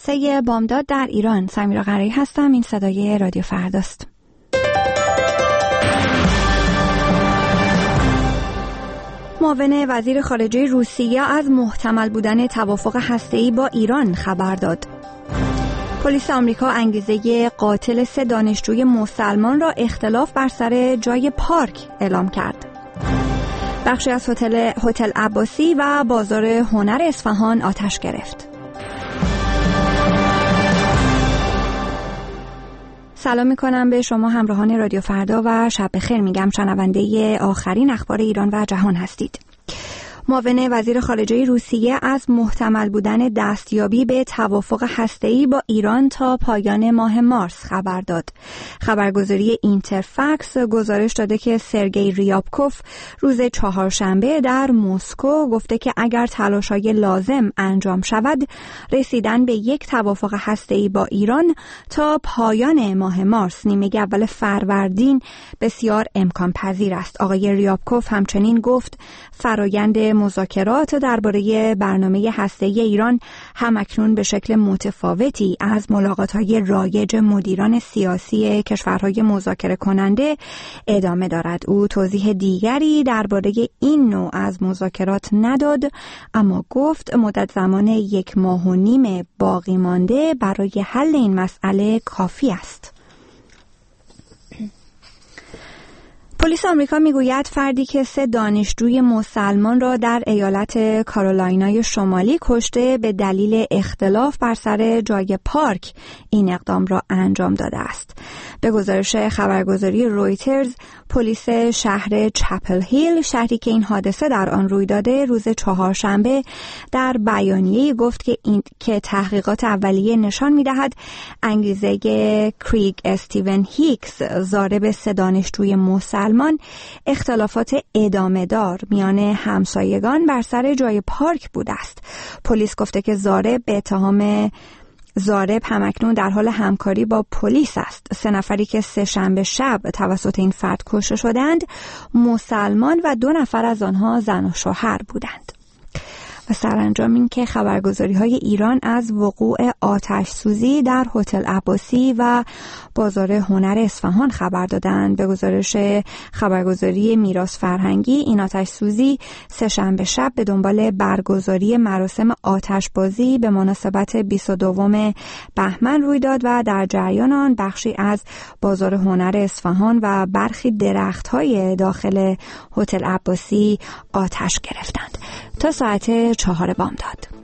3 بامداد در ایران. سمیرا قرایی هستم. این صدای رادیو فرداست. معاون وزیر خارجه روسیه از محتمل بودن توافق هسته‌ای با ایران خبر داد. پلیس آمریکا انگیزه قاتل 3 دانشجوی مسلمان را اختلاف بر سر جای پارک اعلام کرد. بخشی از هتل عباسی و بازار هنر اصفهان آتش گرفت. سلام میکنم به شما همراهان رادیو فردا و شب بخیر میگم شنونده آخرین اخبار ایران و جهان هستید. معاون وزیر خارجه روسیه از محتمل بودن دستیابی به توافق هسته‌ای با ایران تا پایان ماه مارس خبر داد. خبرگزاری اینترفکس گزارش داده که سرگئی ریابکوف روز چهارشنبه در مسکو گفته که اگر تلاش‌های لازم انجام شود، رسیدن به یک توافق هسته‌ای با ایران تا پایان ماه مارس نیمه اول فروردین بسیار امکان پذیر است. آقای ریابکوف همچنین گفت فرآیند مذاکرات درباره برنامه هسته‌ای ایران همکنون به شکل متفاوتی از ملاقات‌های رایج مدیران سیاسی کشورهای مذاکره کننده ادامه دارد. او توضیح دیگری درباره این نوع از مذاکرات نداد، اما گفت مدت زمان 1.5 ماه باقی مانده برای حل این مسئله کافی است. پلیس آمریکا میگوید فردی که 3 دانشجوی مسلمان را در ایالت کارولینای شمالی کشته به دلیل اختلاف بر سر جای پارک این اقدام را انجام داده است. به گزارش خبرگزاری رویترز، پلیس شهر چپل هیل، شهری که این حادثه در آن روی داده، روز چهارشنبه در بیانیه‌ای گفت که تحقیقات اولیه نشان می‌دهد انگیزه کریگ استیون هیکس، ضارب 3 دانشجوی مسلمان، اختلافات ادامه دار میان همسایگان بر سر جای پارک بوده است. پلیس گفته که ضارب همکنون در حال همکاری با پلیس است. 3 نفری که 3 شنبه شب توسط این فرد کشته شدند مسلمان و 2 نفر از آنها زن و شوهر بودند. و سرانجام این که خبرگزاری‌های ایران از وقوع آتش سوزی در هتل عباسی و بازار هنر اصفهان خبر دادند. به گزارش خبرگزاری میراث فرهنگی، این آتش سوزی 3 شنبه شب به دنبال برگزاری مراسم آتشبازی به مناسبت 22 بهمن روی داد و در جریان آن بخشی از بازار هنر اصفهان و برخی درخت‌های داخل هتل عباسی آتش گرفتند. تا ساعت 4 بامداد.